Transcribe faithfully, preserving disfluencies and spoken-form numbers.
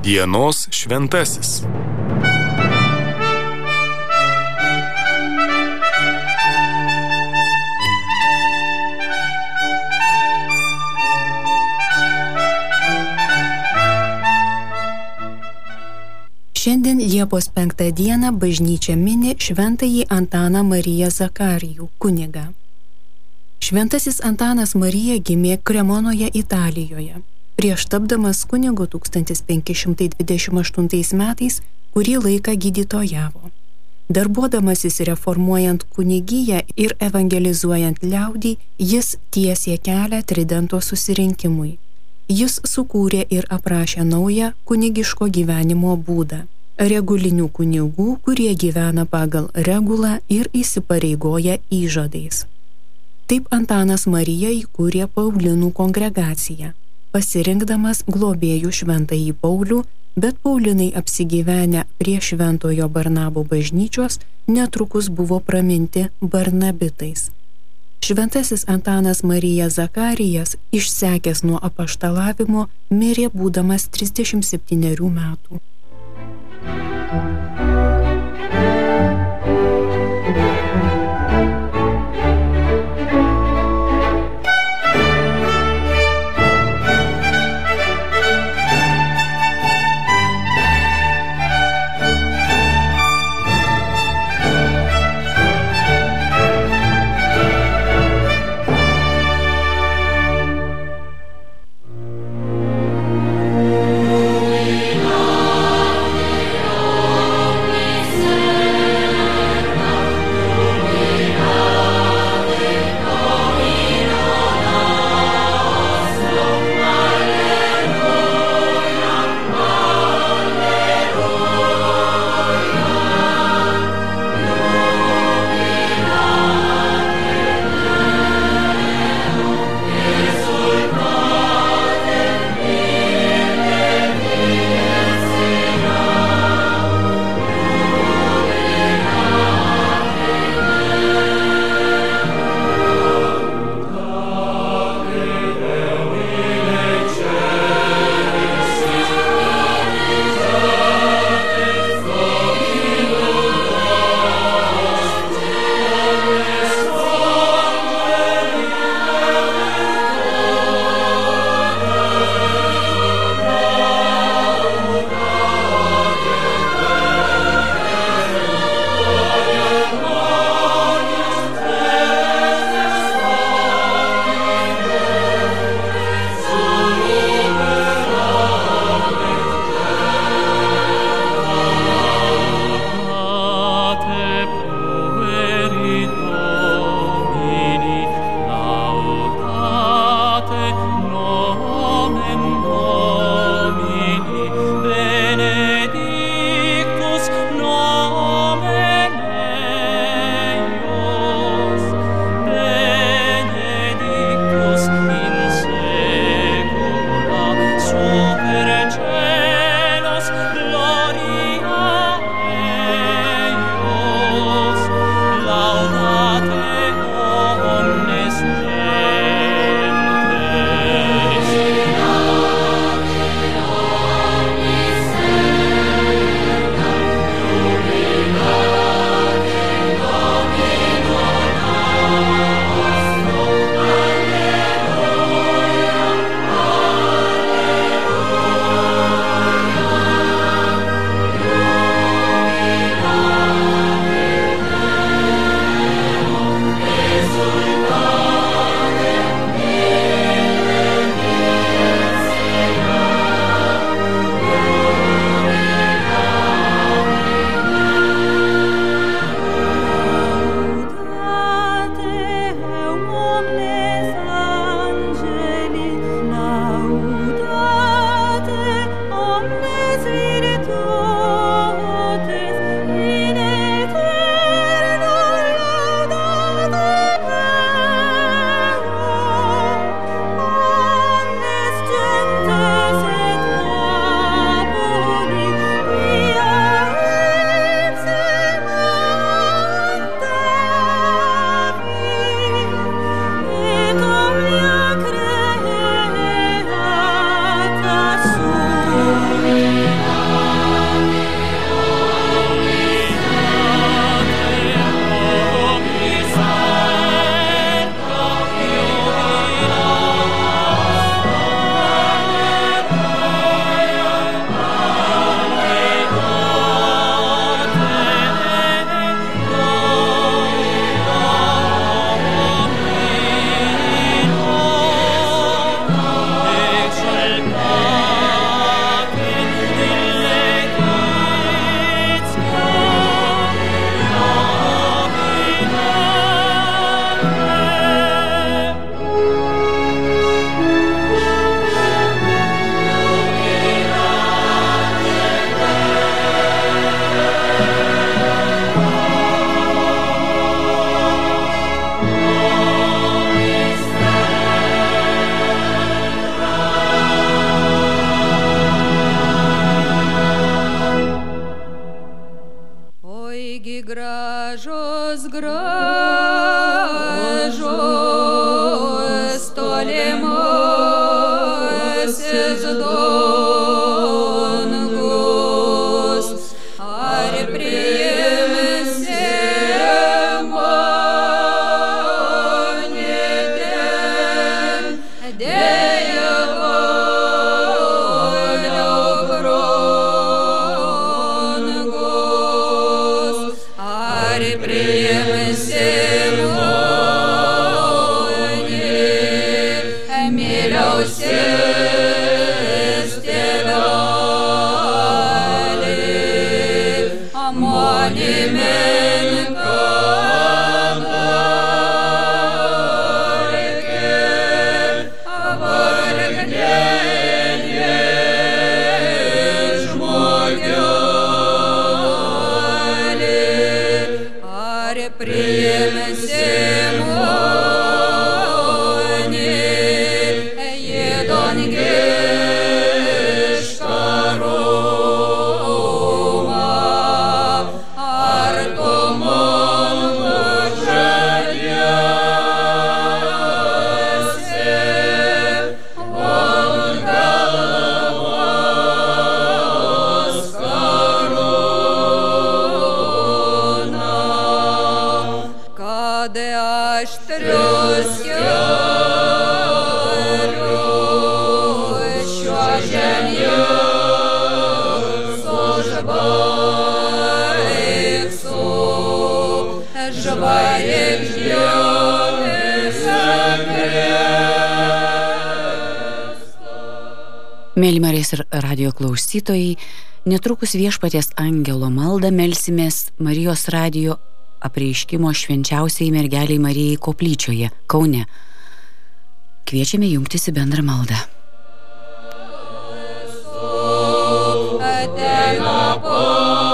Dienos šventasis. Šiandien Liepos penktą dieną bažnyčia mini šventąjį Antaną Mariją Zakarijų, kunigą. Šventasis Antanas Marija gimė Kremonoje, Italijoje. Prieš tapdamas kunigu tūkstantis penki šimtai dvidešimt aštuntais metais kurį laiką gydytojavo. Darbuodamasis reformuojant kunigiją ir evangelizuojant liaudį, jis tiesė kelią Tridento susirinkimui. Jis sukūrė ir aprašė naują kunigiško gyvenimo būdą. Regulinių kunigų, kurie gyvena pagal regulą ir įsipareigoja įžadais. Taip Antanas Marija įkūrė Paulinų kongregaciją, pasirinkdamas globėjų šventąjį Paulių, bet Paulinai apsigyvenę prie šventojo Barnabo bažnyčios netrukus buvo praminti Barnabitais. Šventasis Antanas Marija Zakarijas, išsekęs nuo apaštalavimo, mirė būdamas trisdešimt septynerių metų. mažus tolimasis dangus, ar priimsi mane ten, dėja valiau brangus, ar priimsi mane, myliausias tėvelį, manimin kadarkė, vargdėlė žmogelį, ar priimsi mane į dangišką rūmą, ar tu man pažadėsi galvos karūną, kad aštrius kelius šiuo žemės užbaigsiu žvaigždėmis apleistų. Mėly Marijos radijo klausytojai, netrukus Viešpaties angelo maldą melsimės Marijos radijo apreiškimo švenčiausiai mergeliai Marijai koplyčioje, Kaune. Kviečiame jungtis į bendrą maldą. Ateina po